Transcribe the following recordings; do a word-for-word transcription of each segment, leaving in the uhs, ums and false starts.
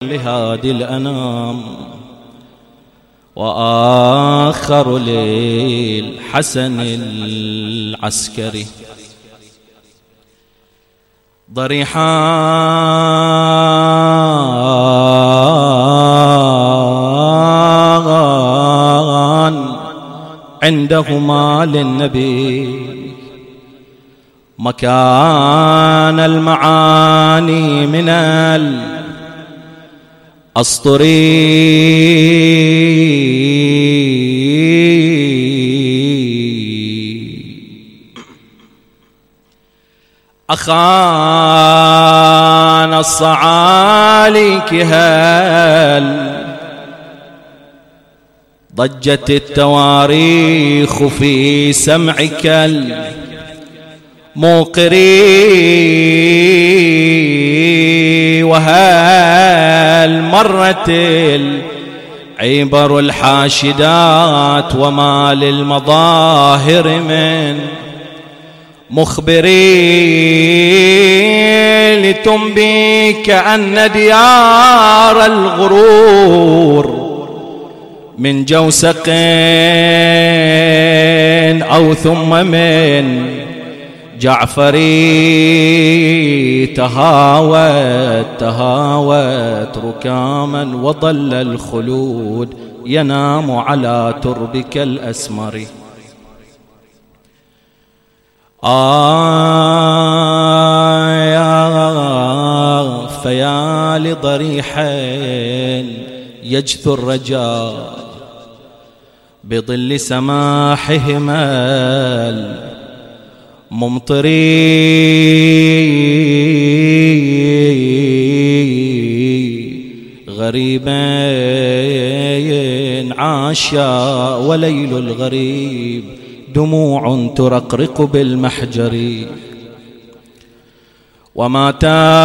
لهادي الأنام، وآخر للحسن العسكري. ضريحان عندهما للنبي مكان المعاني من الأسطري. أخان الصعاليك هل ضجت التواريخ في سمعك الموقري، وهل مرت العبر الحاشدات وما للمظاهر من مخبري لتنبيك أن ديار الغرور من جوسق أو ثم من جعفري تهاوت تهاوت ركاما، وظل الخلود ينام على تربك الأسمر. آه فيا لضريحين يجثو الرجاء بظل سماحهما الممطري، غريبين عاشا وليل الغريب دموع ترقرق بالمحجر، ومات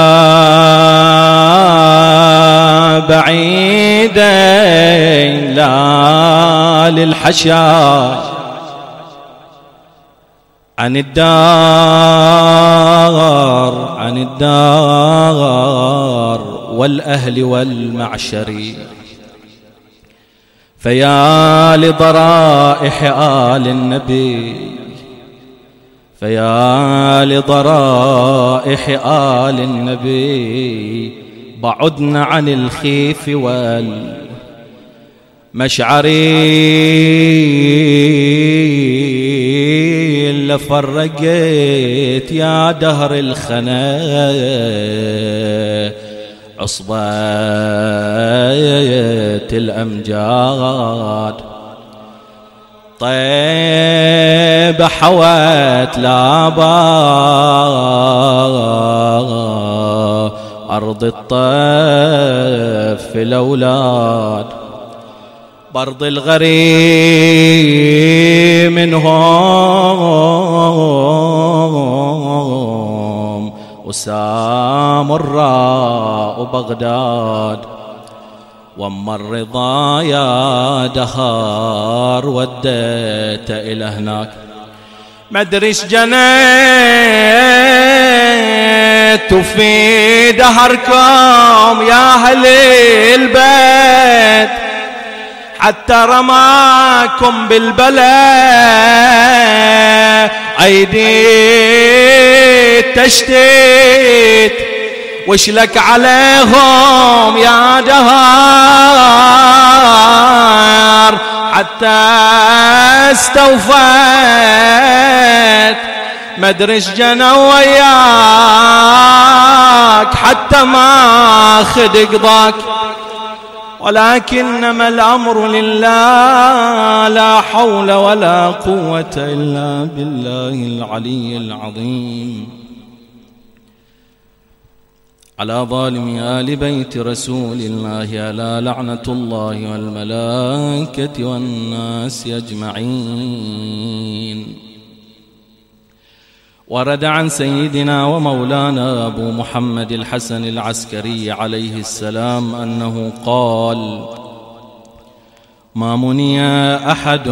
بعيدين لا للحشا عن الدار عن الدار والأهل والمعشر. فيا لضرائح آل النبي فيا لضرائح آل النبي بعدن عن الخيف والمشعر، لفرقت يا دهر الخنا عصبة الأمجاد، طيب حوت لابا أرض الطيف الأولاد، برض الغريب منهم وسام الراء بغداد، وأما الرضا يا دهار وديت إلى هناك. مدريش جنيت في دهركم يا أهل البيت، حتى رماكم بالبلاء أيدي تشتيت، وشلك عليهم يا دهار حتى استوفيت. مدرش جنوا وياك حتى ما خد قضاك، ولكنما الأمر لله لا حول ولا قوة إلا بالله العلي العظيم. على ظالم آل بيت رسول الله ألا لعنة الله والملائكة والناس أجمعين. ورد عن سيدنا ومولانا أبو محمد الحسن العسكري عليه السلام أنه قال: ما مني أحد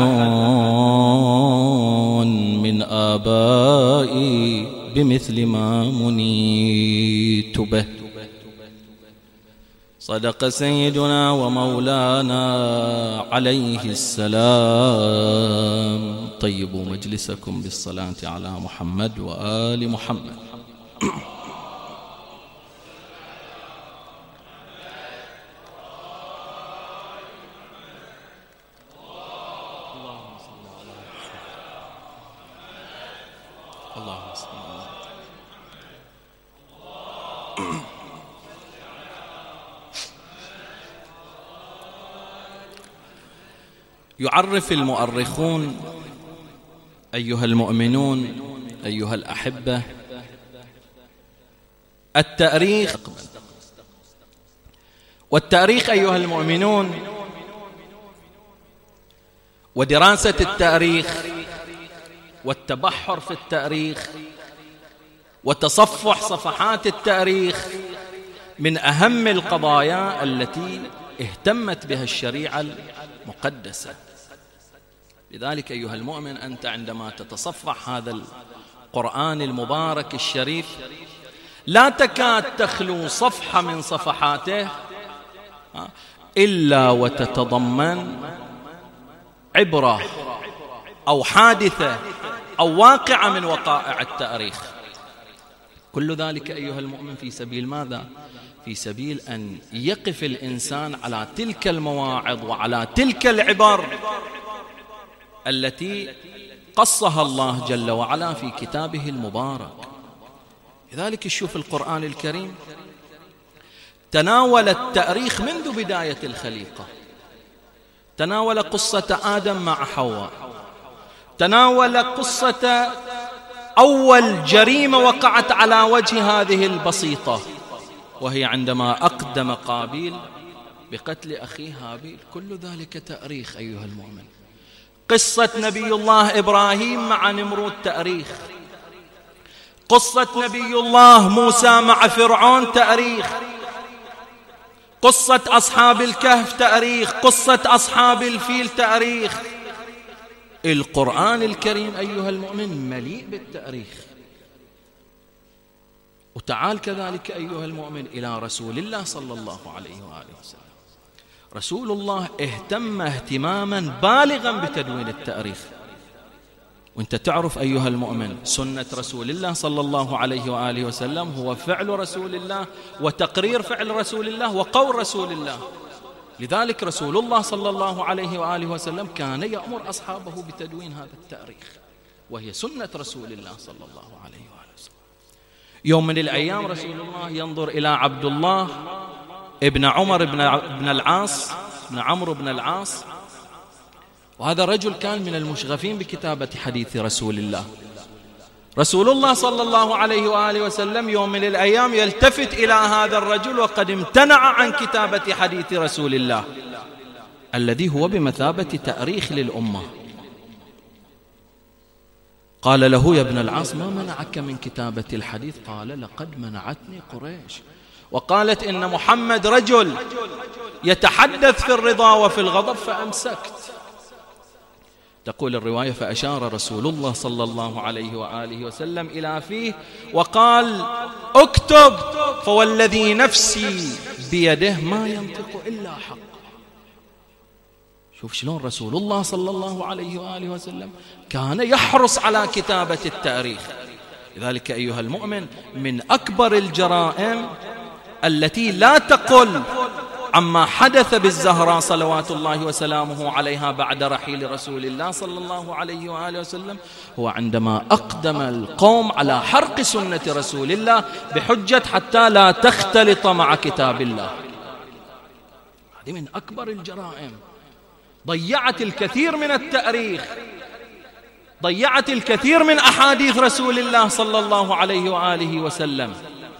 من آبائي بمثل ما منيت به. صدق سيدنا ومولانا عليه السلام. طيبوا مجلسكم بالصلاة على محمد وآل محمد. اللهم صل على يعرف المؤرخون أيها المؤمنون أيها الأحبة التاريخ، والتاريخ أيها المؤمنون ودراسة التاريخ والتبحر في التاريخ وتصفح صفحات التاريخ من أهم القضايا التي اهتمت بها الشريعة المقدسة. لذلك أيها المؤمن أنت عندما تتصفح هذا القرآن المبارك الشريف لا تكاد تخلو صفحة من صفحاته إلا وتتضمن عبرة أو حادثة أو واقعة من وقائع التاريخ. كل ذلك أيها المؤمن في سبيل ماذا؟ في سبيل أن يقف الإنسان على تلك المواعظ وعلى تلك العبر التي قصها الله جل وعلا في كتابه المبارك. لذلك شوف القرآن الكريم تناول التاريخ منذ بداية الخليقة، تناول قصة آدم مع حواء، تناول قصة أول جريمة وقعت على وجه هذه البسيطة، وهي عندما أقدم قابيل بقتل أخيه هابيل. كل ذلك تاريخ أيها المؤمن. قصة نبي الله إبراهيم مع نمرود تاريخ، قصة نبي الله موسى مع فرعون تاريخ، قصة أصحاب الكهف تاريخ، قصة أصحاب الفيل تاريخ. القرآن الكريم أيها المؤمن مليء بالتاريخ. وتعال كذلك أيها المؤمن إلى رسول الله صلى الله عليه وآله وسلم. رسول الله اهتم اهتماما بالغا بتدوين التاريخ. وانت تعرف أيها المؤمن سنة رسول الله صلى الله عليه وآله وسلم هو فعل رسول الله وتقرير فعل رسول الله وقول رسول الله. لذلك رسول الله صلى الله عليه وآله وسلم كان يأمر أصحابه بتدوين هذا التاريخ، وهي سنة رسول الله صلى الله عليه وآله وسلم. يوم من الأيام رسول الله ينظر إلى عبد الله ابن عمر بن العاص ابن عمرو بن العاص، وهذا الرجل كان من المشغفين بكتابة حديث رسول الله. رسول الله صلى الله عليه وآله وسلم يوم من الأيام يلتفت إلى هذا الرجل وقد امتنع عن كتابة حديث رسول الله الذي هو بمثابة تاريخ للأمة. قال له يا ابن العاص ما منعك من كتابة الحديث؟ قال لقد منعتني قريش، وقالت إن محمد رجل يتحدث في الرضا وفي الغضب فأمسكت. تقول الرواية فأشار رسول الله صلى الله عليه وآله وسلم إلى فيه وقال اكتب فوالذي نفسي بيده ما ينطق إلا حق. شوف شلون رسول الله صلى الله عليه وآله وسلم كان يحرص على كتابة التاريخ. لذلك أيها المؤمن من أكبر الجرائم التي لا تقل عما حدث بالزهراء صلوات الله وسلامه عليها بعد رحيل رسول الله صلى الله عليه وآله وسلم هو عندما أقدم القوم على حرق سنة رسول الله بحجة حتى لا تختلط مع كتاب الله. هذه من أكبر الجرائم، ضيعت الكثير من التاريخ، ضيعت الكثير من أحاديث رسول الله صلى الله عليه وآله وسلم،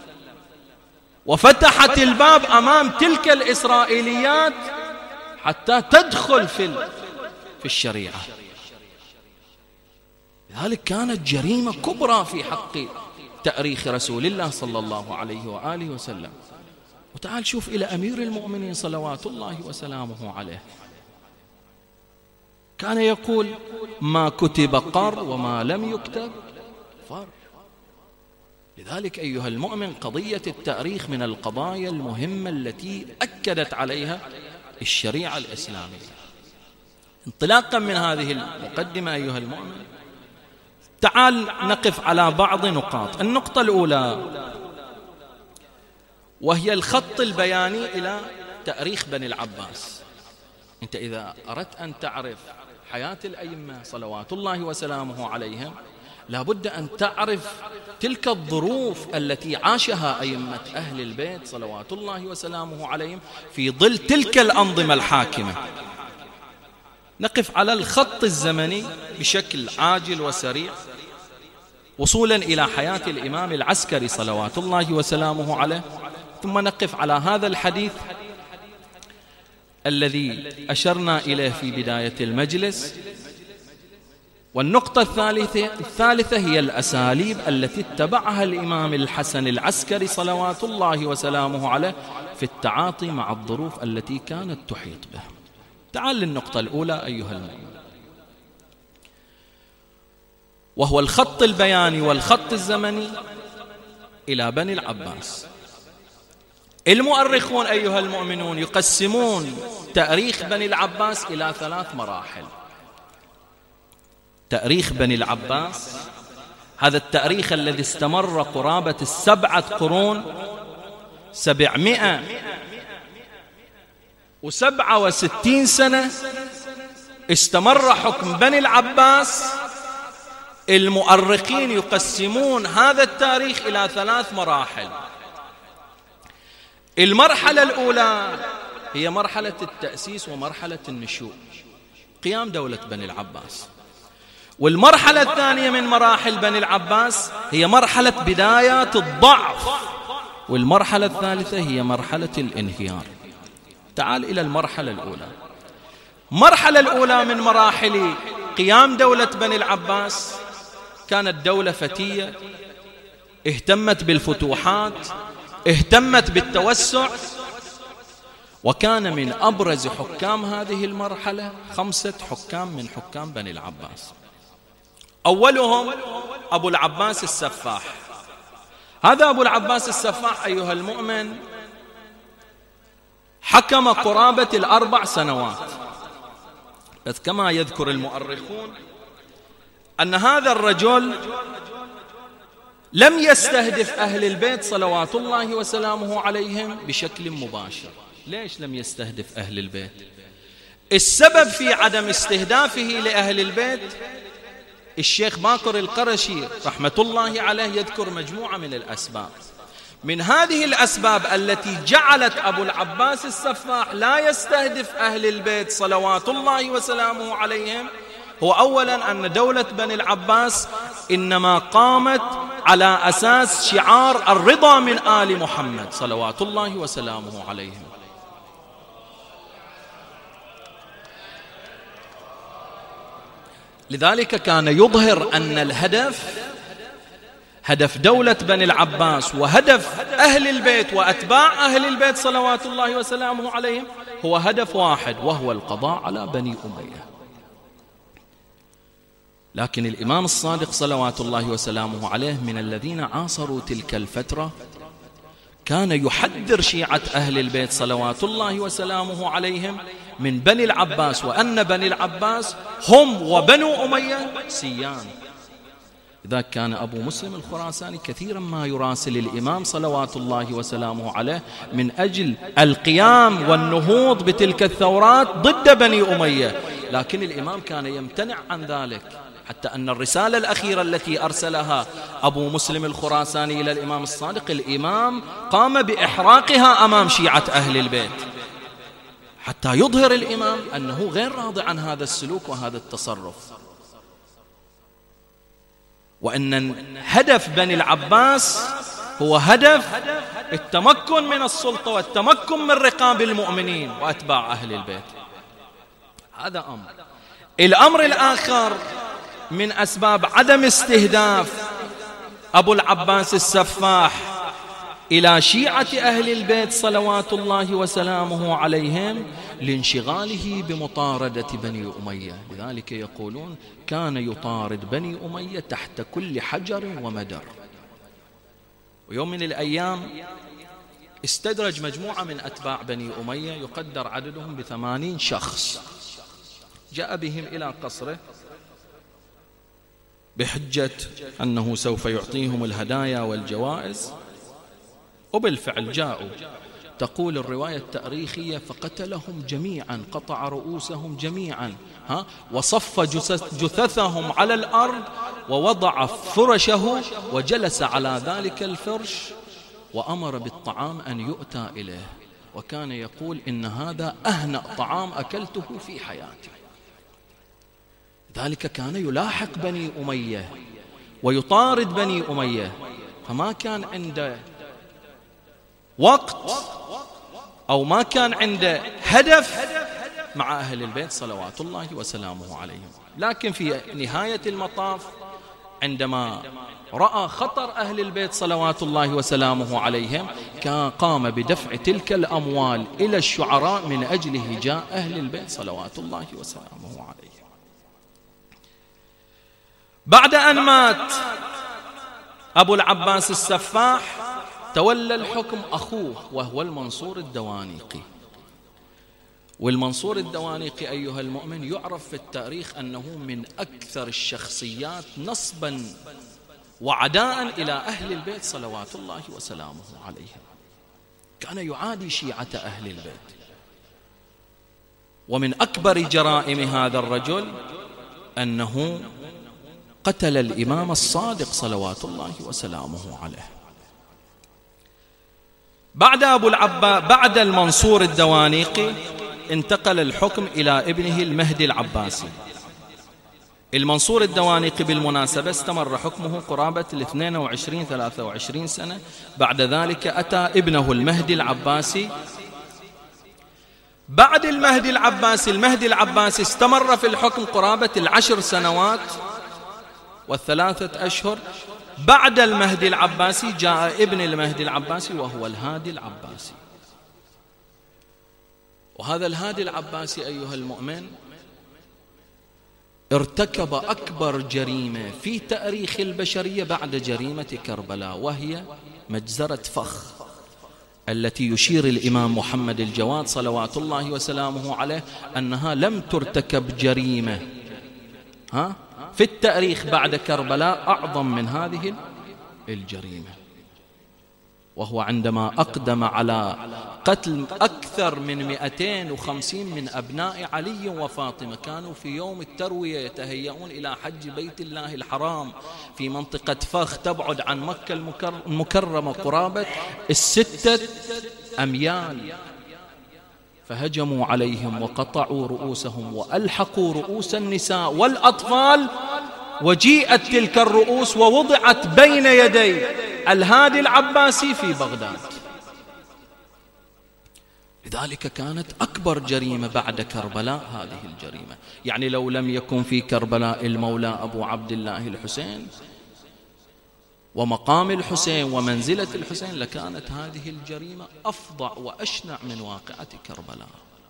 وفتحت الباب أمام تلك الإسرائيليات حتى تدخل في في الشريعة. لذلك كانت جريمة كبرى في حق تاريخ رسول الله صلى الله عليه وآله وسلم. وتعال شوف إلى أمير المؤمنين صلوات الله وسلامه عليه، كان يقول ما كتب قر وما لم يكتب فر. لذلك أيها المؤمن قضية التأريخ من القضايا المهمة التي أكدت عليها الشريعة الإسلامية. انطلاقا من هذه المقدمة أيها المؤمن، تعال نقف على بعض نقاط. النقطة الأولى وهي الخط البياني إلى تأريخ بني العباس. أنت إذا أردت أن تعرف حياة الأئمة صلوات الله وسلامه عليهم لابد أن تعرف تلك الظروف التي عاشها أئمة أهل البيت صلوات الله وسلامه عليهم في ظل تلك الأنظمة الحاكمة. نقف على الخط الزمني بشكل عاجل وسريع وصولا إلى حياة الإمام العسكري صلوات الله وسلامه عليه، ثم نقف على هذا الحديث الذي أشرنا إليه في بداية المجلس. والنقطة الثالثة الثالثة هي الأساليب التي اتبعها الإمام الحسن العسكري صلوات الله وسلامه عليه في التعاطي مع الظروف التي كانت تحيط به. تعال للنقطة الأولى أيها المؤمن، وهو الخط البياني والخط الزمني إلى بني العباس. المؤرخون أيها المؤمنون يقسمون تاريخ بني العباس إلى ثلاث مراحل. تاريخ بني العباس، هذا التاريخ الذي استمر قرابة السبعة قرون، سبعمائة وسبعة وستين سنة استمر حكم بني العباس. المؤرخين يقسمون هذا التاريخ إلى ثلاث مراحل. المرحلة الأولى هي مرحلة التأسيس ومرحلة النشوء، قيام دولة بني العباس. والمرحلة الثانية من مراحل بني العباس هي مرحلة بدايات الضعف. والمرحلة الثالثة هي مرحلة الانهيار. تعال إلى المرحلة الأولى. المرحلة الأولى من مراحل قيام دولة بني العباس كانت دولة فتية، اهتمت بالفتوحات، اهتمت بالتوسع، وكان من أبرز حكام هذه المرحلة خمسة حكام من حكام بني العباس. أولهم أبو العباس السفاح. هذا أبو العباس السفاح أيها المؤمن حكم قرابة الأربع سنوات، بس كما يذكر المؤرخون أن هذا الرجل لم يستهدف أهل البيت صلوات الله وسلامه عليهم بشكل مباشر. ليش لم يستهدف أهل البيت؟ السبب في عدم استهدافه لأهل البيت الشيخ باقر القرشي رحمة الله عليه يذكر مجموعة من الأسباب. من هذه الأسباب التي جعلت أبو العباس السفاح لا يستهدف أهل البيت صلوات الله وسلامه عليهم هو أولا أن دولة بني العباس إنما قامت على أساس شعار الرضا من آل محمد صلوات الله وسلامه عليهم. لذلك كان يظهر أن الهدف هدف دولة بني العباس وهدف أهل البيت وأتباع أهل البيت صلوات الله وسلامه عليهم هو هدف واحد، وهو القضاء على بني أمية. لكن الإمام الصادق صلوات الله وسلامه عليه من الذين عاصروا تلك الفترة كان يحذر شيعة أهل البيت صلوات الله وسلامه عليهم من بني العباس، وأن بني العباس هم وبنو أمية سيان. إذا كان أبو مسلم الخراساني كثيرا ما يراسل الإمام صلوات الله وسلامه عليه من أجل القيام والنهوض بتلك الثورات ضد بني أمية، لكن الإمام كان يمتنع عن ذلك، حتى أن الرسالة الأخيرة التي أرسلها أبو مسلم الخراساني إلى الإمام الصادق الإمام قام بإحراقها أمام شيعة أهل البيت، حتى يظهر الإمام أنه غير راضي عن هذا السلوك وهذا التصرف، وأن هدف بني العباس هو هدف التمكن من السلطة والتمكن من رقاب المؤمنين وأتباع أهل البيت. هذا أمر. الأمر الآخر من أسباب عدم استهداف أبو العباس السفاح إلى شيعة أهل البيت صلوات الله وسلامه عليهم لانشغاله بمطاردة بني أمية. لذلك يقولون كان يطارد بني أمية تحت كل حجر ومدر. ويوم من الأيام استدرج مجموعة من أتباع بني أمية يقدر عددهم بثمانين شخص، جاء بهم إلى قصره بحجة أنه سوف يعطيهم الهدايا والجوائز، وبالفعل جاءوا. تقول الرواية التاريخية فقتلهم جميعا، قطع رؤوسهم جميعا، ها وصف جثثهم على الأرض ووضع فرشه وجلس على ذلك الفرش وأمر بالطعام أن يؤتى إليه، وكان يقول إن هذا أهنأ طعام أكلته في حياتي. ذلك كان يلاحق بني أمية ويطارد بني أمية، فما كان عنده وقت أو ما كان عنده هدف مع أهل البيت صلوات الله وسلامه عليهم. لكن في نهاية المطاف عندما رأى خطر أهل البيت صلوات الله وسلامه عليهم كان قام بدفع تلك الأموال إلى الشعراء من أجل هجاء أهل البيت صلوات الله وسلامه عليهم. بعد أن مات أبو العباس السفاح تولى الحكم أخوه وهو المنصور الدوانيقي. والمنصور الدوانيقي أيها المؤمن يعرف في التاريخ أنه من أكثر الشخصيات نصبا وعداء إلى أهل البيت صلوات الله وسلامه عليهم. كان يعادي شيعة أهل البيت. ومن أكبر جرائم هذا الرجل أنه قتل الإمام الصادق صلوات الله وسلامه عليه. بعد أبو العباس بعد المنصور الدوانيقي انتقل الحكم إلى ابنه المهدي العباسي. المنصور الدوانيقي بالمناسبة استمر حكمه قرابة الاثنين وعشرين ثلاثة وعشرين سنة. بعد ذلك أتى ابنه المهدي العباسي. بعد المهدي العباسي المهدي العباسي استمر في الحكم قرابة العشر سنوات والثلاثة أشهر. بعد المهدي العباسي جاء ابن المهدي العباسي وهو الهادي العباسي. وهذا الهادي العباسي أيها المؤمن ارتكب أكبر جريمة في تاريخ البشرية بعد جريمة كربلاء، وهي مجزرة فخ، التي يشير الإمام محمد الجواد صلوات الله وسلامه عليه أنها لم ترتكب جريمة ها في التاريخ بعد كربلاء أعظم من هذه الجريمة. وهو عندما أقدم على قتل أكثر من مئتين وخمسين من أبناء علي وفاطمة، كانوا في يوم التروية يتهيئون إلى حج بيت الله الحرام في منطقة فخ تبعد عن مكة المكرمة قرابة الستة أميال، فهجموا عليهم وقطعوا رؤوسهم وألحقوا رؤوس النساء والأطفال، وجيئت تلك الرؤوس ووضعت بين يدي الهادي العباسي في بغداد. لذلك كانت أكبر جريمة بعد كربلاء هذه الجريمة. يعني لو لم يكن في كربلاء المولى أبو عبد الله الحسين ومقام الحسين ومنزلة الحسين لكانت هذه الجريمة أفظع وأشنع من واقعة كربلاء.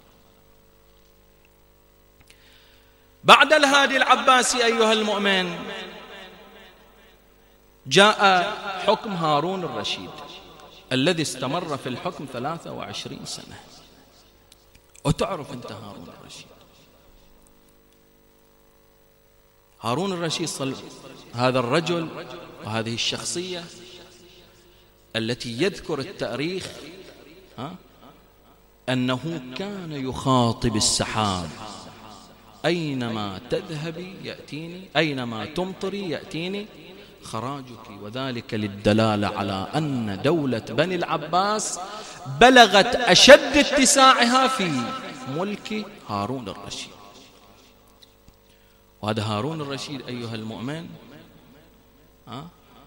بعد الهادي العباسي أيها المؤمن جاء حكم هارون الرشيد الذي استمر في الحكم ثلاثة وعشرين سنة. وتعرف أنت هارون الرشيد. هارون الرشيد صل... هذا الرجل وهذه الشخصية التي يذكر التاريخ ها أنه كان يخاطب السحاب: أينما تذهبي يأتيني، أينما تمطري يأتيني خراجك. وذلك للدلالة على أن دولة بني العباس بلغت أشد اتساعها في ملك هارون الرشيد. وهذا هارون الرشيد أيها المؤمن ها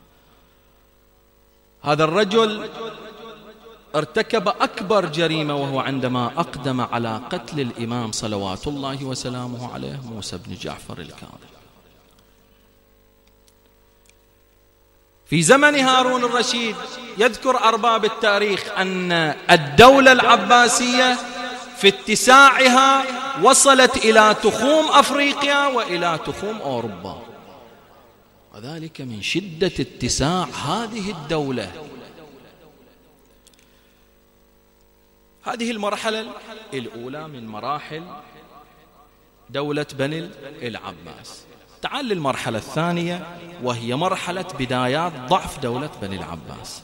هذا الرجل ارتكب أكبر جريمة، وهو عندما أقدم على قتل الإمام صلوات الله وسلامه عليه موسى بن جعفر الكاظم. في زمن هارون الرشيد يذكر أرباب التاريخ أن الدولة العباسية في اتساعها وصلت إلى تخوم أفريقيا وإلى تخوم أوروبا، وذلك من شدة اتساع هذه الدولة هذه المرحلة الأولى من مراحل دولة بني العباس. تعال للمرحلة الثانية، وهي مرحلة بدايات ضعف دولة بني العباس.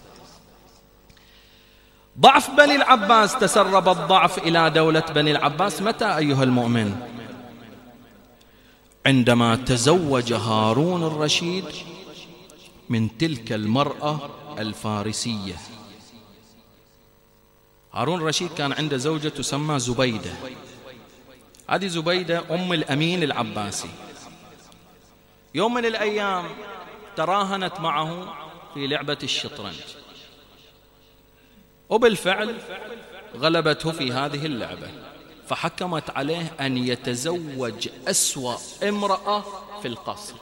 ضعف بني العباس، تسرب الضعف إلى دولة بني العباس متى أيها المؤمن؟ عندما تزوج هارون الرشيد من تلك المرأة الفارسية. هارون الرشيد كان عنده زوجة تسمى زبيدة. هذه زبيدة أم الأمين العباسي. يوم من الأيام تراهنت معه في لعبة الشطرنج، وبالفعل غلبته في هذه اللعبة، فحكمت عليه أن يتزوج أسوأ امرأة في القصر.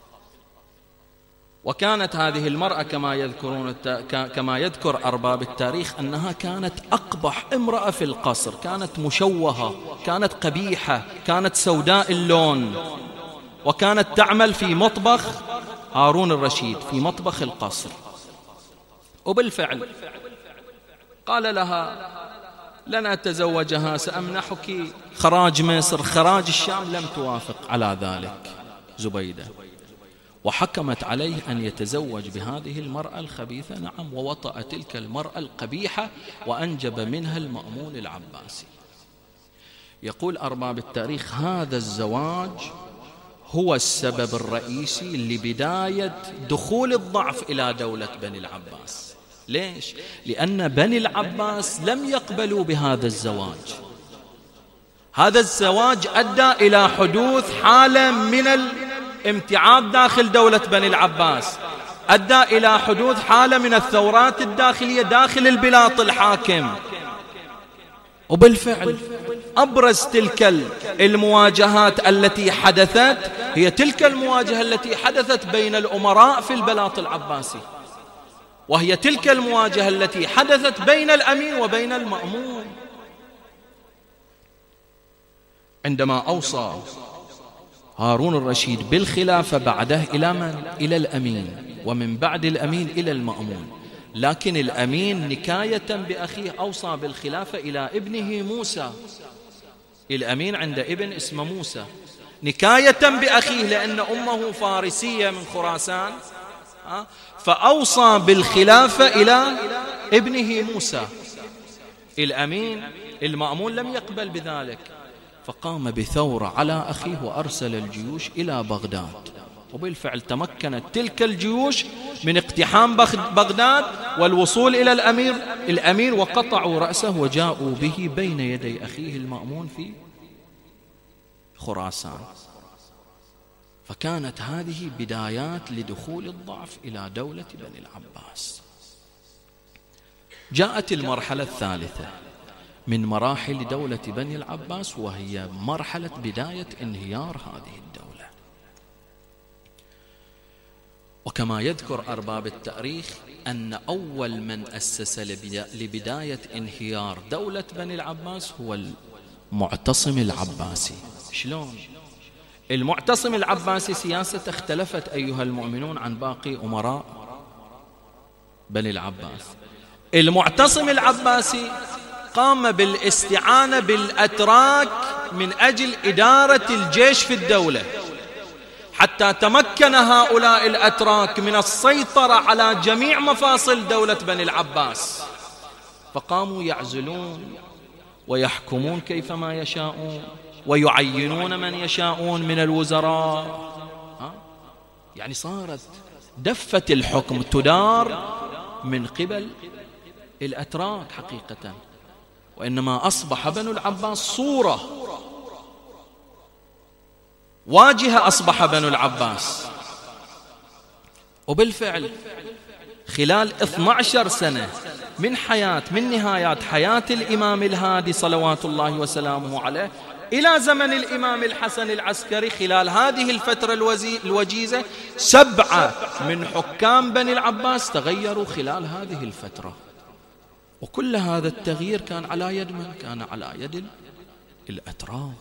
وكانت هذه المرأة كما يذكرون كما يذكر أرباب التاريخ أنها كانت أقبح امرأة في القصر، كانت مشوهة، كانت قبيحة، كانت سوداء اللون، وكانت تعمل في مطبخ هارون الرشيد، في مطبخ القصر. وبالفعل قال لها: لن أتزوجها، سأمنحك خراج مصر، خراج الشام. لم توافق على ذلك زبيدة، وحكمت عليه أن يتزوج بهذه المرأة الخبيثة. نعم، ووطأ تلك المرأة القبيحة وأنجب منها المأمون العباسي. يقول أرباب التاريخ: هذا الزواج هو السبب الرئيسي لبداية دخول الضعف إلى دولة بني العباس. ليش؟ لأن بني العباس لم يقبلوا بهذا الزواج. هذا الزواج أدى إلى حدوث حالة من الامتعاض داخل دولة بني العباس، أدى إلى حدوث حالة من الثورات الداخلية داخل البلاط الحاكم. وبالفعل أبرز تلك المواجهات التي حدثت هي تلك المواجهة التي حدثت بين الأمراء في البلاط العباسي، وهي تلك المواجهة التي حدثت بين الأمين وبين المأمون. عندما أوصى هارون الرشيد بالخلافة بعده إلى من؟ إلى الأمين، ومن بعد الأمين إلى المأمون. لكن الأمين نكاية بأخيه أوصى بالخلافة إلى ابنه موسى. الأمين عنده ابن اسمه موسى، نكاية بأخيه لأن أمه فارسية من خراسان، فأوصى بالخلافة إلى ابنه موسى. الأمين المأمون لم يقبل بذلك، فقام بثورة على أخيه وأرسل الجيوش إلى بغداد. وبالفعل تمكنت تلك الجيوش من اقتحام بغداد والوصول إلى الأمير الأمير وقطعوا رأسه وجاءوا به بين يدي أخيه المأمون في خراسان. فكانت هذه بدايات لدخول الضعف إلى دولة بني العباس. جاءت المرحلة الثالثة من مراحل دولة بني العباس، وهي مرحلة بداية انهيار هذه الدولة. وكما يذكر أرباب التاريخ أن أول من أسس لبداية انهيار دولة بني العباس هو المعتصم العباسي. شلون؟ المعتصم العباسي سياسة اختلفت أيها المؤمنون عن باقي أمراء بني العباس. المعتصم العباسي قام بالاستعانة بالأتراك من أجل إدارة الجيش في الدولة، حتى تمكن هؤلاء الأتراك من السيطرة على جميع مفاصل دولة بني العباس، فقاموا يعزلون ويحكمون كيفما يشاءون ويعينون من يشاءون من الوزراء. ها؟ يعني صارت دفة الحكم تدار من قبل الأتراك حقيقة، وإنما أصبح بنو العباس صورة واجهة، أصبح بنو العباس. وبالفعل خلال اثنتي عشرة سنة من حياة من نهايات حياة الإمام الهادي صلوات الله وسلامه عليه إلى زمن الإمام الحسن العسكري، خلال هذه الفترة الوجيزة سبعة من حكام بني العباس تغيروا خلال هذه الفترة. وكل هذا التغيير كان على يد من؟ كان على يد الأتراك.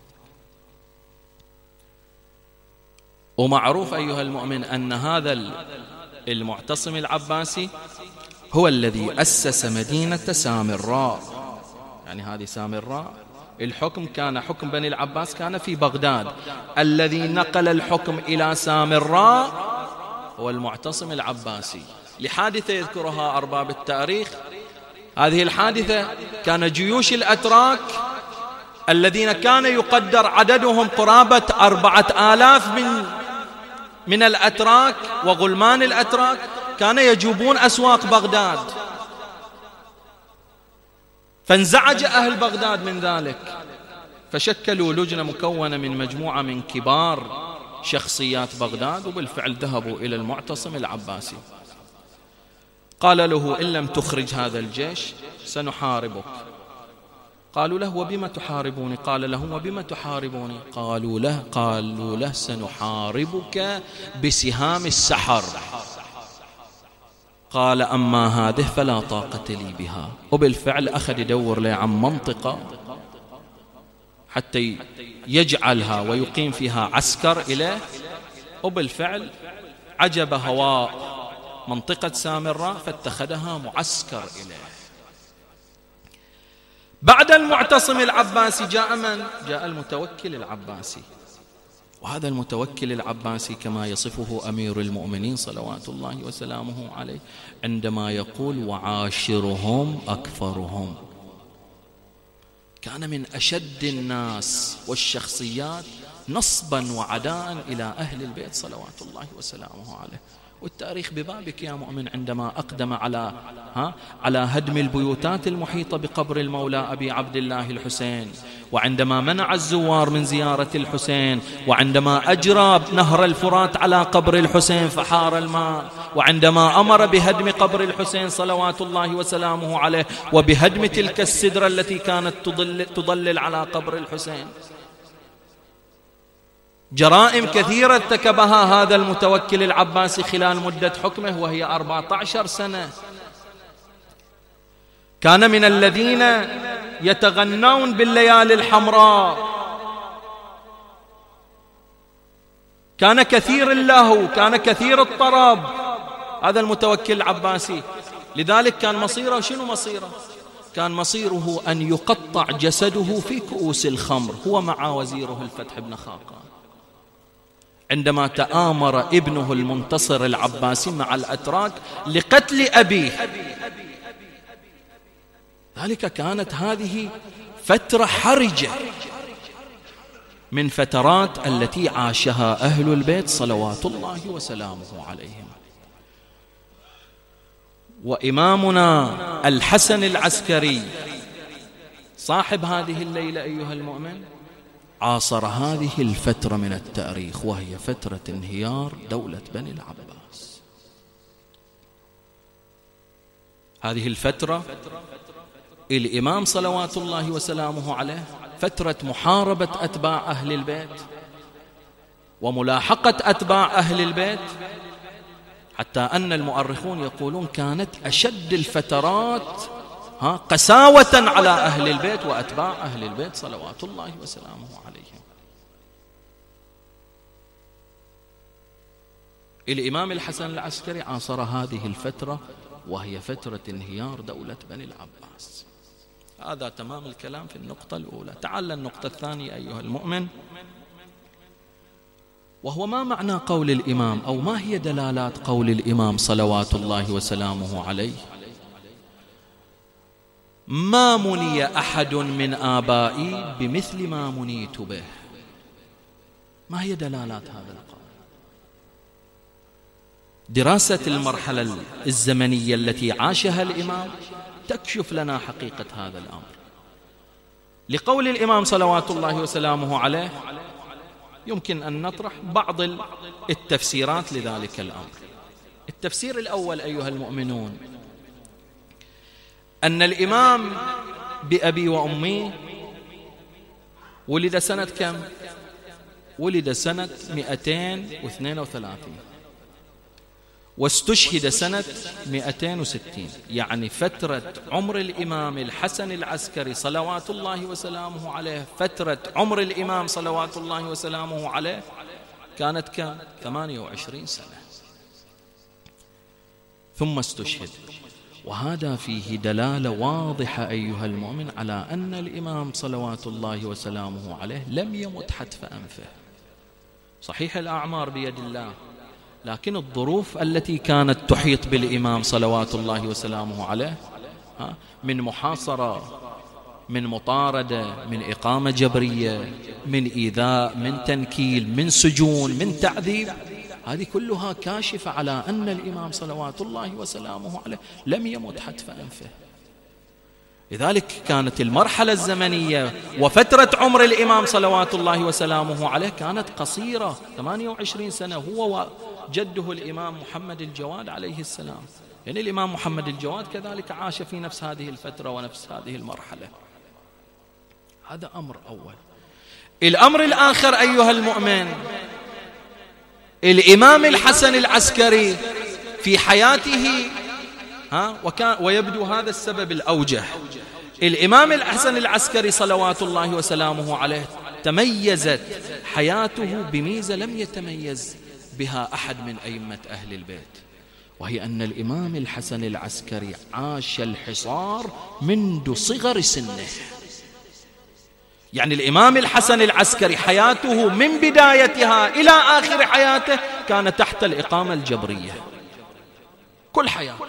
ومعروف أيها المؤمن أن هذا المعتصم العباسي هو الذي أسس مدينة سامراء يعني هذه سامراء الحكم كان حكم بني العباس كان في بغداد، الذي نقل الحكم إلى سامراء هو المعتصم العباسي لحادثة يذكرها أرباب التاريخ. هذه الحادثة كان جيوش الأتراك الذين كان يقدر عددهم قرابة أربعة آلاف من من الأتراك وغلمان الأتراك كان يجوبون أسواق بغداد، فانزعج أهل بغداد من ذلك، فشكلوا لجنة مكونة من مجموعة من كبار شخصيات بغداد، وبالفعل ذهبوا إلى المعتصم العباسي. قال له: إن لم تخرج هذا الجيش سنحاربك. قالوا له: وبما تحاربوني؟ قال لهم: وبما تحاربوني؟ قالوا له قالوا له سنحاربك بسهام السحر. قال: أما هذه فلا طاقة لي بها. وبالفعل أخذ يدور له عن منطقة حتى يجعلها ويقيم فيها عسكر إليه، وبالفعل عجب هواء منطقة سامراء فاتخذها معسكر إليه. بعد المعتصم العباسي جاء من؟ جاء المتوكل العباسي. وهذا المتوكل العباسي كما يصفه أمير المؤمنين صلوات الله وسلامه عليه عندما يقول: وعاشرهم أكفرهم، كان من أشد الناس والشخصيات نصبا وعداء إلى أهل البيت صلوات الله وسلامه عليه. والتاريخ ببابك يا مؤمن، عندما أقدم على ها على هدم البيوتات المحيطة بقبر المولى أبي عبد الله الحسين، وعندما منع الزوار من زيارة الحسين، وعندما أجرى نهر الفرات على قبر الحسين فحار الماء، وعندما أمر بهدم قبر الحسين صلوات الله وسلامه عليه وبهدم تلك السدرة التي كانت تضلل, تضلل على قبر الحسين. جرائم كثيرة ارتكبها هذا المتوكل العباسي خلال مدة حكمه وهي أربعة عشر سنة. كان من الذين يتغنون بالليالي الحمراء، كان كثير اللهو، كان كثير الطرب هذا المتوكل العباسي. لذلك كان مصيره شنو مصيره؟ كان مصيره أن يقطع جسده في كؤوس الخمر هو مع وزيره الفتح بن خاقان، عندما تآمر ابنه المنتصر العباسي مع الأتراك لقتل أبيه. ذلك كانت هذه فترة حرجة من فترات التي عاشها أهل البيت صلوات الله وسلامه عليهم. وإمامنا الحسن العسكري صاحب هذه الليلة أيها المؤمن عاصر هذه الفترة من التاريخ، وهي فترة انهيار دولة بني العباس. هذه الفترة الإمام صلوات الله وسلامه عليه فترة محاربة أتباع أهل البيت وملاحقة أتباع أهل البيت، حتى أن المؤرخون يقولون كانت أشد الفترات ها قساوة على أهل البيت وأتباع أهل البيت صلوات الله وسلامه عليهم. الإمام الحسن العسكري عاصر هذه الفترة وهي فترة انهيار دولة بني العباس. هذا تمام الكلام في النقطة الأولى. تعال النقطة الثانية أيها المؤمن، وهو ما معنى قول الإمام أو ما هي دلالات قول الإمام صلوات الله وسلامه عليه: ما مني أحد من آبائي بمثل ما منيت به. ما هي دلالات هذا القول؟ دراسة المرحلة الزمنية التي عاشها الإمام تكشف لنا حقيقة هذا الأمر. لقول الإمام صلوات الله وسلامه عليه يمكن أن نطرح بعض التفسيرات لذلك الأمر. التفسير الأول أيها المؤمنون أن الإمام بأبي وأمي ولد سنة كم؟ ولد سنة مئتين واثنين وثلاثين واستشهد سنة مئتين وستين، يعني فترة عمر الإمام الحسن العسكري صلوات الله وسلامه عليه، فترة عمر الإمام صلوات الله وسلامه عليه كانت كم؟ ثمانية وعشرين سنة. ثم استشهد. وهذا فيه دلالة واضحة أيها المؤمن على أن الإمام صلوات الله وسلامه عليه لم يمت حتف أنفه. صحيح الأعمار بيد الله، لكن الظروف التي كانت تحيط بالإمام صلوات الله وسلامه عليه من محاصرة، من مطاردة، من إقامة جبرية، من إيذاء، من تنكيل، من سجون، من تعذيب، هذه كلها كاشفة على أن الإمام صلوات الله وسلامه عليه لم يمت حتف أنفه. لذلك كانت المرحلة الزمنية وفترة عمر الإمام صلوات الله وسلامه عليه كانت قصيرة، ثمانية وعشرين سنة، هو وجده الإمام محمد الجواد عليه السلام. يعني الإمام محمد الجواد كذلك عاش في نفس هذه الفترة ونفس هذه المرحلة. هذا أمر أول. الأمر الآخر أيها المؤمن، الإمام الحسن العسكري في حياته ها وكان ويبدو هذا السبب الأوجه، الإمام الحسن العسكري صلوات الله وسلامه عليه تميزت حياته بميزة لم يتميز بها أحد من أئمة أهل البيت، وهي أن الإمام الحسن العسكري عاش الحصار منذ صغر سنه. يعني الإمام الحسن العسكري حياته من بدايتها إلى آخر حياته كان تحت الإقامة الجبرية، كل حياته،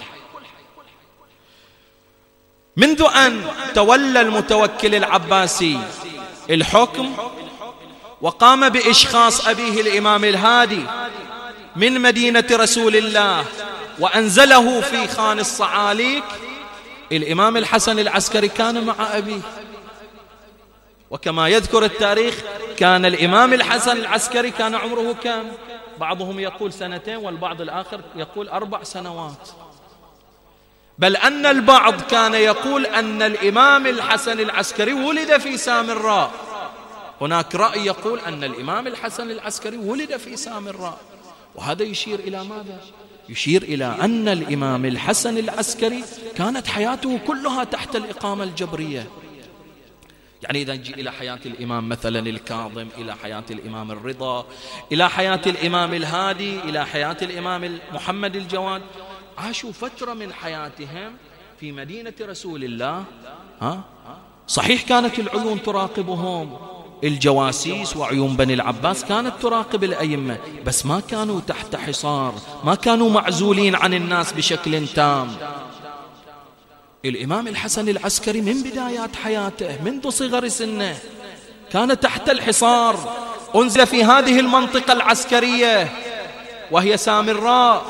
منذ أن تولى المتوكل العباسي الحكم وقام بإشخاص أبيه الإمام الهادي من مدينة رسول الله وأنزله في خان الصعاليك، الإمام الحسن العسكري كان مع أبيه. وكما يذكر التاريخ كان الإمام الحسن العسكري كان عمره كم؟ بعضهم يقول سنتين والبعض الآخر يقول أربع سنوات، بل أن البعض كان يقول أن الإمام الحسن العسكري ولد في سامراء. هناك رأي يقول أن الإمام الحسن العسكري ولد في سامراء، وهذا يشير إلى ماذا؟ يشير إلى أن الإمام الحسن العسكري كانت حياته كلها تحت الإقامة الجبرية. يعني إذا نجي إلى حياة الإمام مثلا الكاظم، إلى حياة الإمام الرضا، إلى حياة الإمام الهادي، إلى حياة الإمام محمد الجواد، عاشوا فترة من حياتهم في مدينة رسول الله. ها؟ صحيح كانت العيون تراقبهم، الجواسيس وعيون بني العباس كانت تراقب الأئمة، بس ما كانوا تحت حصار، ما كانوا معزولين عن الناس بشكل تام. الإمام الحسن العسكري من بدايات حياته منذ صغر سنه كان تحت الحصار، أنزل في هذه المنطقة العسكرية وهي سامراء.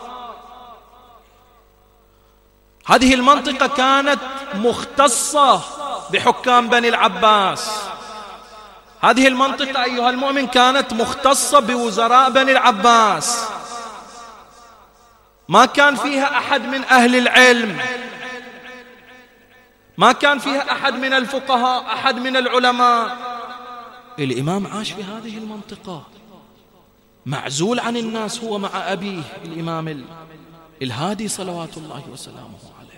هذه المنطقة كانت مختصة بحكام بني العباس، هذه المنطقة أيها المؤمن كانت مختصة بوزراء بني العباس، ما كان فيها أحد من أهل العلم، ما كان فيها أحد من الفقهاء، أحد من العلماء. الإمام عاش في هذه المنطقة معزول عن الناس، هو مع أبيه الإمام الهادي صلوات الله وسلامه عليه.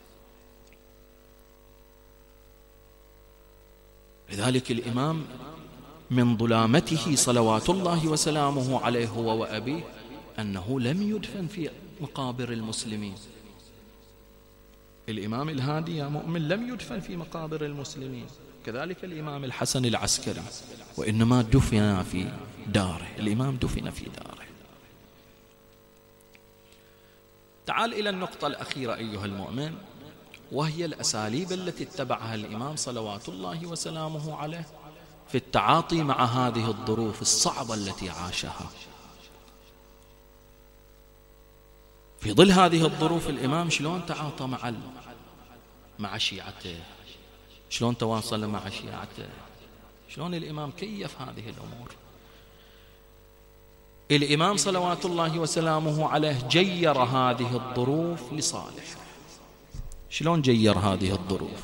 لذلك الإمام من ظلامته صلوات الله وسلامه عليه هو وأبيه أنه لم يدفن في مقابر المسلمين. الإمام الهادي يا مؤمن لم يدفن في مقابر المسلمين، كذلك الإمام الحسن العسكري، وإنما دفن في داره، الإمام دفن في داره. تعال إلى النقطة الأخيرة أيها المؤمن، وهي الأساليب التي اتبعها الإمام صلوات الله وسلامه عليه في التعاطي مع هذه الظروف الصعبة التي عاشها. في ظل هذه الظروف الإمام شلون تعاطى مع مع شيعته، شلون تواصل مع شيعته، شلون الإمام كيف هذه الأمور. الإمام صلوات الله وسلامه عليه جير هذه الظروف لصالحه. شلون جير هذه الظروف؟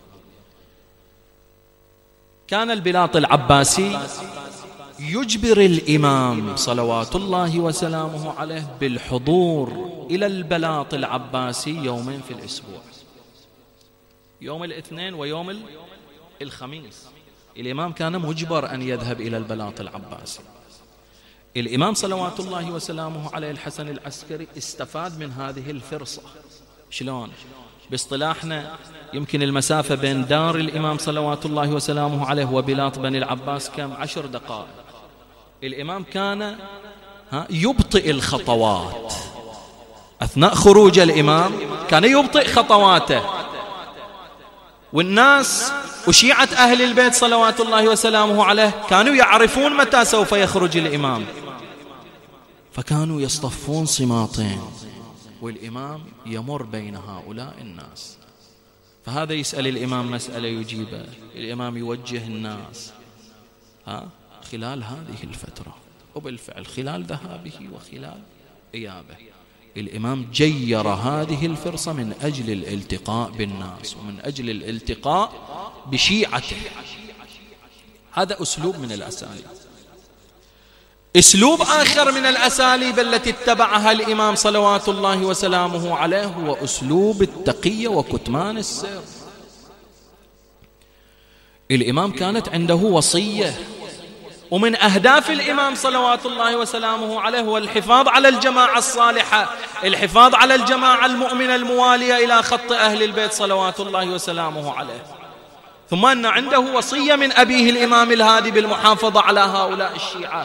كان البلاط العباسي يجبر الإمام صلوات الله وسلامه عليه بالحضور إلى البلاط العباسي يومين في الأسبوع، يوم الاثنين ويوم الخميس. الإمام كان مجبر أن يذهب إلى البلاط العباسي. الإمام صلوات الله وسلامه عليه الحسن العسكري استفاد من هذه الفرصة، شلون؟ باصطلاحنا يمكن المسافة بين دار الإمام صلوات الله وسلامه عليه وبلاط بني العباس كم؟ عشر دقائق. الإمام كان يبطئ الخطوات أثناء خروج الإمام، كان يبطئ خطواته، والناس وشيعة أهل البيت صلوات الله وسلامه عليه كانوا يعرفون متى سوف يخرج الإمام، فكانوا يصطفون صماطين والإمام يمر بين هؤلاء الناس. فهذا يسأل الإمام مسألة يجيبه، الإمام يوجه الناس ها خلال هذه الفترة، وبالفعل خلال ذهابه وخلال إيابه الإمام جير هذه الفرصة من أجل الالتقاء بالناس ومن أجل الالتقاء بشيعته. هذا أسلوب من الأساليب. أسلوب آخر من الأساليب التي اتبعها الإمام صلوات الله وسلامه عليه هو أسلوب التقية وكتمان السر. الإمام كانت عنده وصية، ومن أهداف الإمام صلوات الله وسلامه عليه هو الحفاظ على الجماعة الصالحة، الحفاظ على الجماعة المؤمنة الموالية إلى خط أهل البيت صلوات الله وسلامه عليه. ثم أن عنده وصية من أبيه الإمام الهادي بالمحافظة على هؤلاء الشيعة.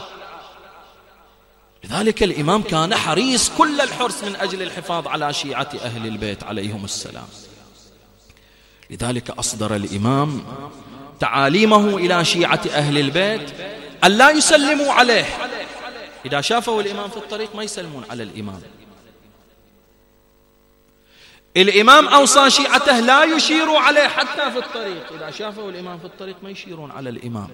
لذلك الإمام كان حريص كل الحرص من أجل الحفاظ على شيعة أهل البيت عليهم السلام. لذلك أصدر الإمام تعاليمه إلى شيعة أهل البيت أن لا يسلموا عليه. إذا شافوا الإمام في الطريق ما يسلمون على الإمام. الإمام أوصى شيعته لا يشيروا عليه حتى في الطريق، إذا شافوا الإمام في الطريق ما يشيرون على الإمام،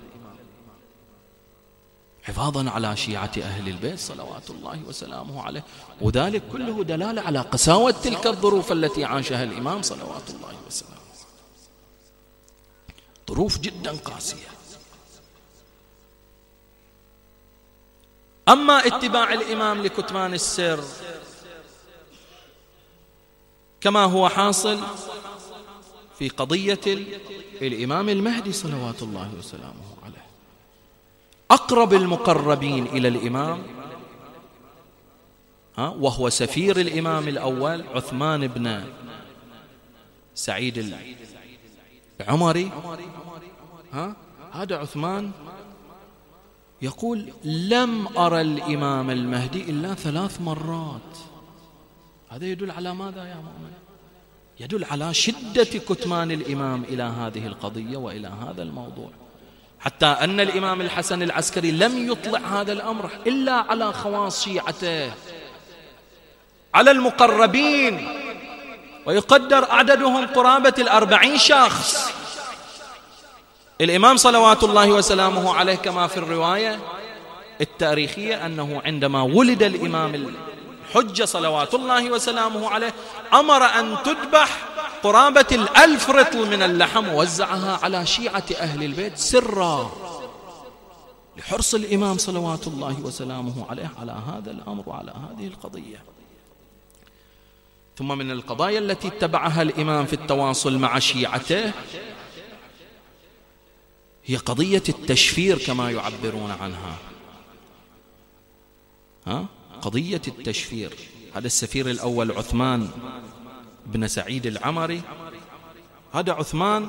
حفاظا على شيعة أهل البيت صلوات الله وسلامه عليه. وذلك كله دلالة على قساوة تلك الظروف التي عاشها الإمام صلوات الله وسلامه، ظروف جدا قاسية. أما اتباع الإمام لكتمان السر كما هو حاصل في قضية الإمام المهدي صلوات الله وسلامه عليه، أقرب المقربين إلى الإمام ها وهو سفير الإمام الأول عثمان بن سعيد العمري. ها هذا عثمان يقول لم أرى الإمام المهدي إلا ثلاث مرات. هذا يدل على ماذا يا مؤمن؟ يدل على شدة كتمان الإمام إلى هذه القضية وإلى هذا الموضوع، حتى أن الإمام الحسن العسكري لم يطلع هذا الأمر إلا على خواص شيعته، على المقربين، ويقدر عددهم قرابة الأربعين شخص. الإمام صلوات الله وسلامه عليه كما في الرواية التاريخية أنه عندما ولد الإمام الحجة صلوات الله وسلامه عليه أمر أن تذبح قرابة الألف رطل من اللحم ووزعها على شيعة أهل البيت سرا، لحرص الإمام صلوات الله وسلامه عليه على هذا الأمر وعلى هذه القضية. ثم من القضايا التي اتبعها الإمام في التواصل مع شيعته هي قضية التشفير كما يعبرون عنها. ها؟ قضية التشفير. هذا السفير الأول عثمان بن سعيد العمري، هذا عثمان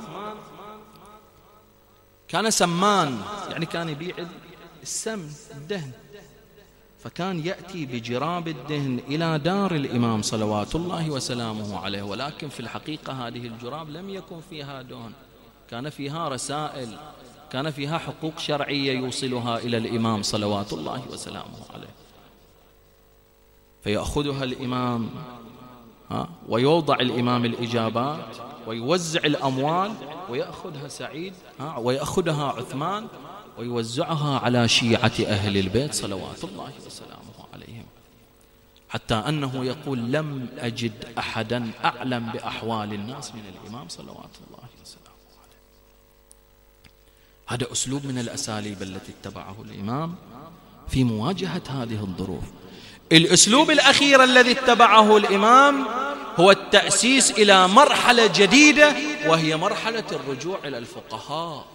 كان سمان، يعني كان يبيع السمن الدهن، فكان يأتي بجراب الدهن إلى دار الإمام صلوات الله وسلامه عليه، ولكن في الحقيقة هذه الجراب لم يكن فيها دهن، كان فيها رسائل، كان فيها حقوق شرعية يوصلها إلى الإمام صلوات الله وسلامه عليه، فيأخذها الإمام ها ويوضع الإمام الإجابات ويوزع الأموال، ويأخذها سعيد ها ويأخذها عثمان ويوزعها على شيعة أهل البيت صلوات الله وسلامه عليهم، حتى أنه يقول لم أجد أحدا أعلم بأحوال الناس من الإمام صلوات الله وسلامه عليه. هذا أسلوب من الأساليب التي اتبعه الإمام في مواجهة هذه الظروف. الأسلوب الأخير الذي اتبعه الإمام هو التأسيس إلى مرحلة جديدة، وهي مرحلة الرجوع إلى الفقهاء.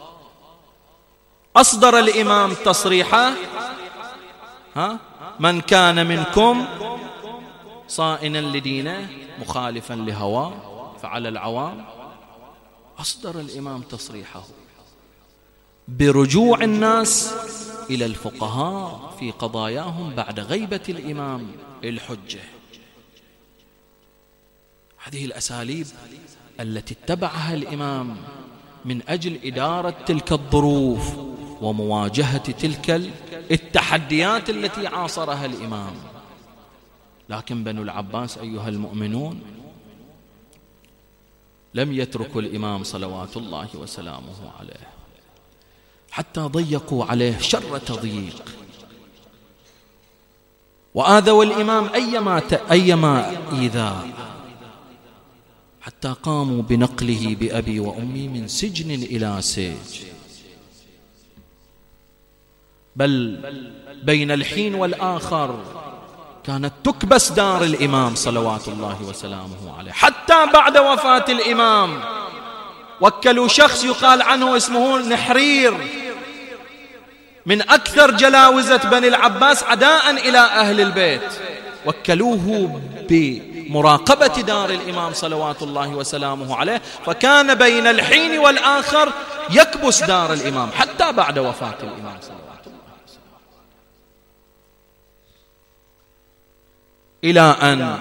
أصدر الإمام تصريحا ها من كان منكم صائنا لدينه مخالفا لهواه فعلى العوام، أصدر الإمام تصريحه برجوع الناس إلى الفقهاء في قضاياهم بعد غيبة الإمام الحجة. هذه الأساليب التي اتبعها الإمام من أجل إدارة تلك الظروف ومواجهة تلك التحديات التي عاصرها الإمام. لكن بنو العباس أيها المؤمنون لم يتركوا الإمام صلوات الله وسلامه عليه، حتى ضيقوا عليه شر تضييق، وآذوا الإمام أيما أيما إيذاء، حتى قاموا بنقله بأبي وأمي من سجن إلى سجن. بل بين الحين والآخر كانت تكبس دار الإمام صلوات الله وسلامه عليه. حتى بعد وفاة الإمام وكلوا شخص يقال عنه اسمه نحرير، من أكثر جلاوزة بني العباس عداء إلى أهل البيت، وكلوه بمراقبة دار الإمام صلوات الله وسلامه عليه، فكان بين الحين والآخر يكبس دار الإمام حتى بعد وفاة الإمام صلوات الله وسلامه، إلى أن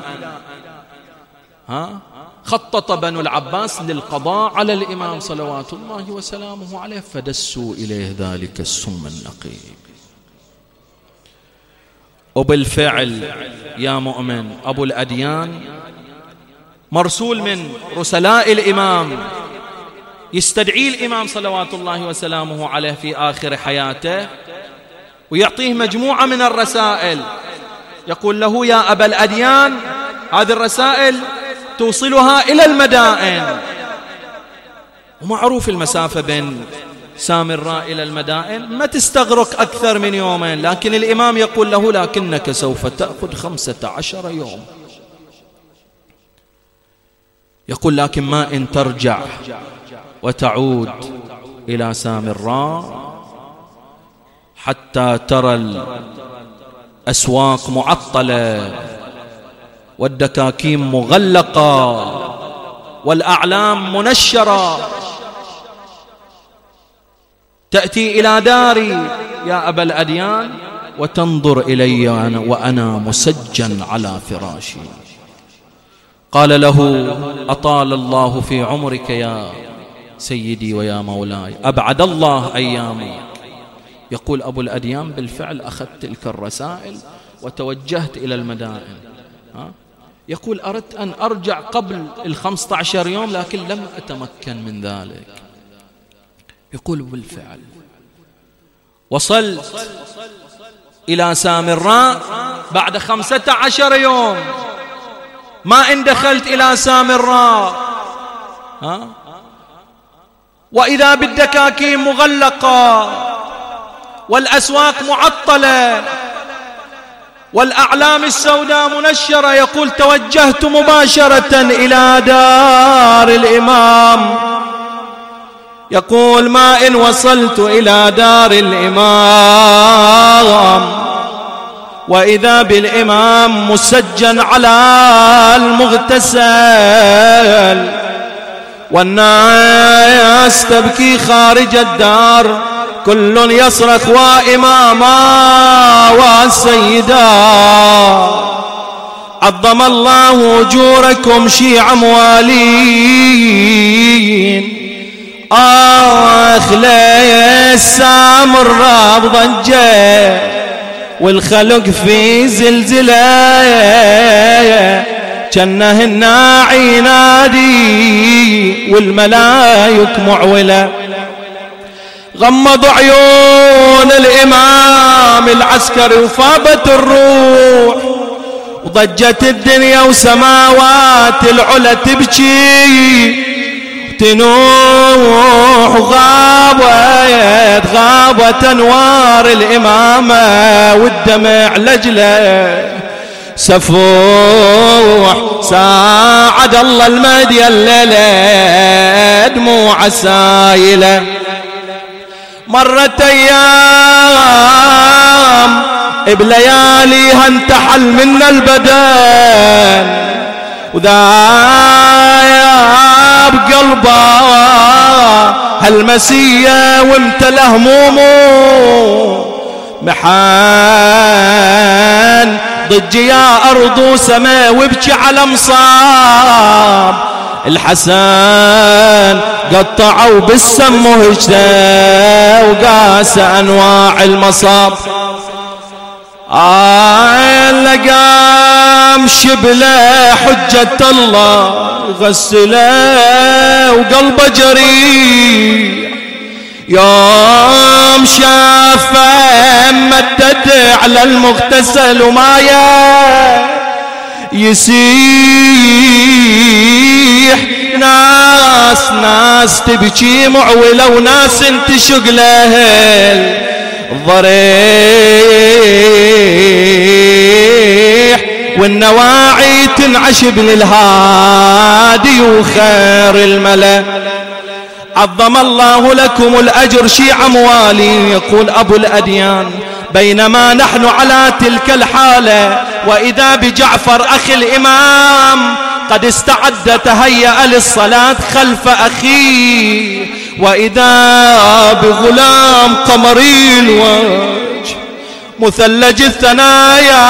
ها خطط بنو العباس للقضاء على الإمام صلوات الله وسلامه عليه، فدسوا إليه ذلك السم النقي. وبالفعل يا مؤمن أبو الأديان مرسول من رسلاء الإمام يستدعي الإمام صلوات الله وسلامه عليه في آخر حياته ويعطيه مجموعة من الرسائل، يقول له يا أبا الأديان هذه الرسائل توصلها إلى المدائن، ومعروف المسافة بين سامراء إلى المدائن ما تستغرق أكثر من يومين، لكن الإمام يقول له لكنك سوف تأخذ خمسة عشر يوم. يقول لكن ما إن ترجع وتعود إلى سامراء حتى ترى الأسواق معطلة والدكاكين مغلقة والأعلام منشرة، تأتي إلى داري يا أبا الأديان وتنظر إلي وأنا مسجن على فراشي. قال له أطال الله في عمرك يا سيدي ويا مولاي، أبعد الله أيامك. يقول أبو الأديان بالفعل أخذت تلك الرسائل وتوجهت إلى المدائن. ها؟ يقول أردت أن أرجع قبل الخمسة عشر يوم لكن لم أتمكن من ذلك. يقول بالفعل وصلت إلى سامراء بعد خمسة عشر يوم، ما إن دخلت إلى سامراء ها وإذا بالدكاكين مغلقة والأسواق معطلة والأعلام السوداء منشرة. يقول توجهت مباشرة إلى دار الإمام. يقول ما إن وصلت إلى دار الإمام وإذا بالإمام مسجن على المغتسل والناس تبكي خارج الدار، كل يصرخ وإماما والسيدا عظم الله أجوركم شيع موالين. آخ ليس سامراء بضجة والخلق في زلزلة، كنه الناعي ينادي والملايك معولة. غمض عيون الإمام العسكري وفابت الروح، وضجت الدنيا وسماوات العلا تبكي تنوح، غابت غابت أنوار الإمامة والدمع لجله سفوح. ساعد الله المهدي الليلة دموع سايلة. مرت أيام بلياليها انتحل منا البدن وذاب قلبه هالمسية وامتلى همومه محان ضج يا أرض وسما وابكي على مصاب الحسن قطعوا بالسم وهجته وقاس أنواع المصاب آه لقام شبله حجة الله غسله وقلبه جريح يوم شافه مدد على المغتسل ومايه يسيح ناس ناس تبكي معولة وناس انتشق لهل ضريح والنواعي تنعشب للهادي وخير الملا عظم الله لكم الأجر شيع أموالي. يقول أبو الأديان بينما نحن على تلك الحالة وإذا بجعفر أخي الإمام قد استعد تهيأ للصلاة خلف أخيه وإذا بغلام قمري الوجه مثلج الثنايا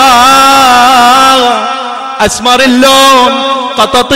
أسمر اللون قطط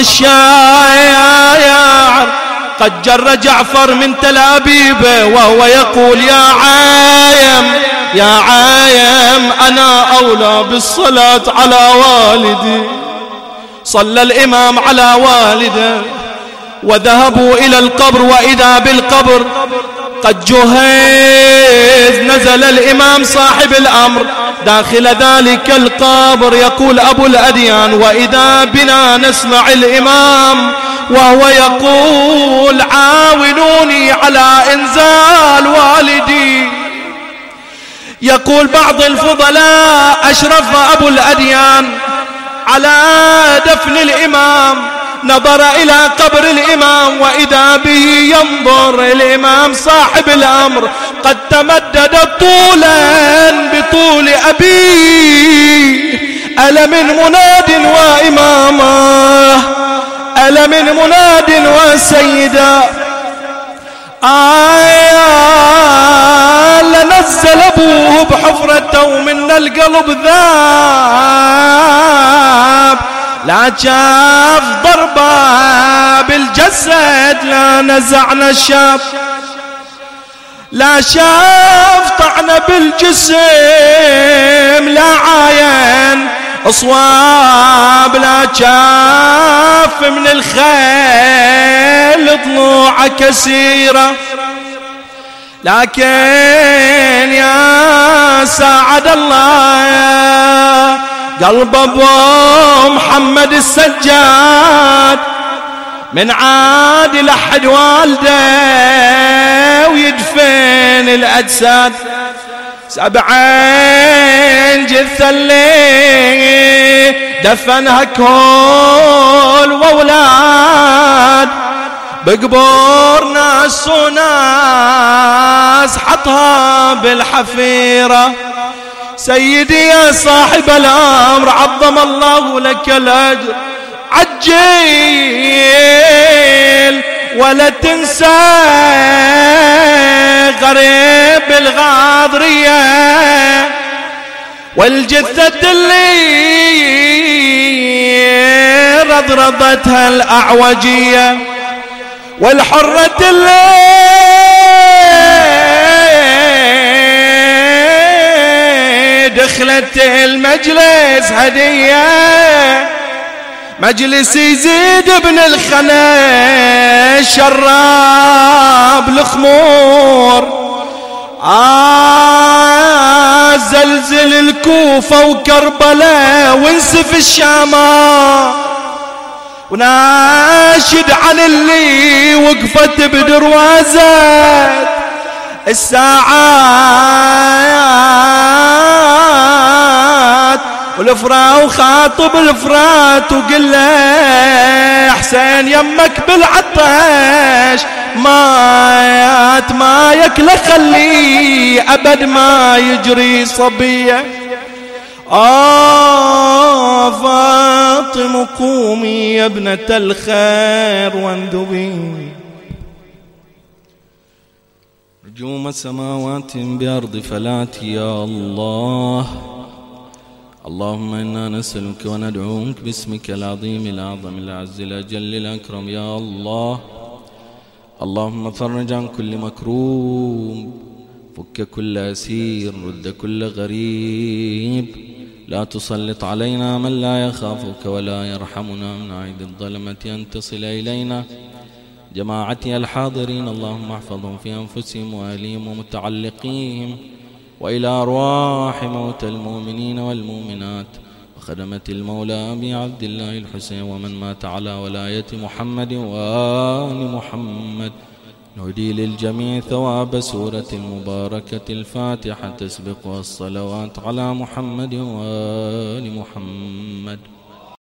الشايع قد جر جعفر من تلابيبه وهو يقول يا عايم يا عايم أنا أولى بالصلاة على والدي. صلى الإمام على والده وذهبوا إلى القبر وإذا بالقبر قد جهز. نزل الإمام صاحب الأمر داخل ذلك القبر. يقول أبو الأديان وإذا بنا نسمع الإمام وهو يقول عاونوني على إنزال والدي. يقول بعض الفضلاء أشرف أبو الأديان على دفن الإمام نظر إلى قبر الإمام وإذا به ينظر الإمام صاحب الأمر قد تمدد طولا بطول أبيه. ألا من مناد وإمامه ألا من مناد وسيدا آه لنزل أبوه بحفرته من القلب ذاب لا شاف ضربة بالجسد لا نزعنا الشاب لا شاف طعنة بالجسم لا عاين أصواب لا شاف من الخيل ضلوع كثيرة. لكن يا ساعد الله قلب ابو محمد السجاد من عاد لحد والده ويدفن الأجساد. سبعين جثة اللي دفنها كل وولاد بقبور ناس وناس حطها بالحفيرة. سيدي يا صاحب الأمر عظم الله لك الأجر عجيل ولا تنسى غريب الغاضرية والجثة اللي رضرضتها الأعوجية والحرة اللي دخلت المجلس هدية. مجلس يزيد بن الخنا شراب الخمور آه زلزل الكوفة وكربلاء وانسف الشامات وناشد عن اللي وقفت بدروازات الساعات والفرا وخاطب الفرات وقل له حسين يمك بالعطش مايات ما يكله خليه أبد ما يجري صبية. آه فاطم قومي يا ابنة الخير واندبي نجوم سماوات بأرض فلات يا الله. اللهم إنا نسألك وندعوك باسمك العظيم الأعظم الأعز الأجل الأكرم يا الله. اللهم فرج عن كل مكروب، فك كل أسير، رد كل غريب، لا تسلط علينا من لا يخافك ولا يرحمنا من عيد الظلمة أن تصل إلينا. جماعتي الحاضرين اللهم احفظهم في أنفسهم وأهليهم ومتعلقيهم، وإلى أرواح موتى المؤمنين والمؤمنات وخدمة المولى أبي عبد الله الحسين ومن مات على ولاية محمد وآل محمد. نهدي للجميع ثواب سورة المباركة الفاتحة تسبقها الصلوات على محمد وآل محمد.